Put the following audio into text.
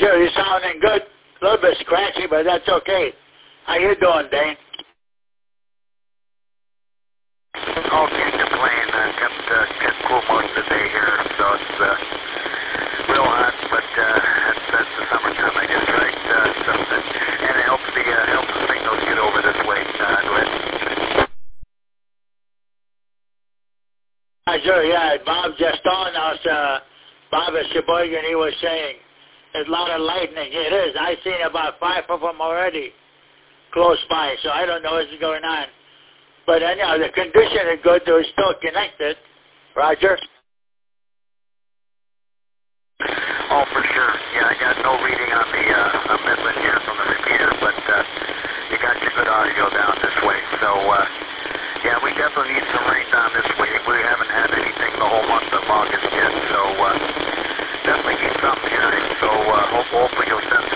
Roger, you're sounding good. A little bit scratchy, but that's okay. How you doing, Dane? Oh, can't complain. Kept cool most of the day here, so it's real hot, but that's the summertime, I guess, right? And it helps the signals get over this way. Go ahead. Sure, yeah. Bob just on us. Bob at Sheboygan, he was saying there's a lot of lightning. It is. I've seen about 5 of them already close by, so I don't know what's going on. But anyhow, the condition is good. They're still connected. Roger? Oh, for sure. Yeah, I got no reading on the Midland here from the repeater, but you got your good audio down this way. So, yeah, we definitely need some rain down this way. We haven't had anything the whole month of August yet, so definitely need something here. So hopefully you'll send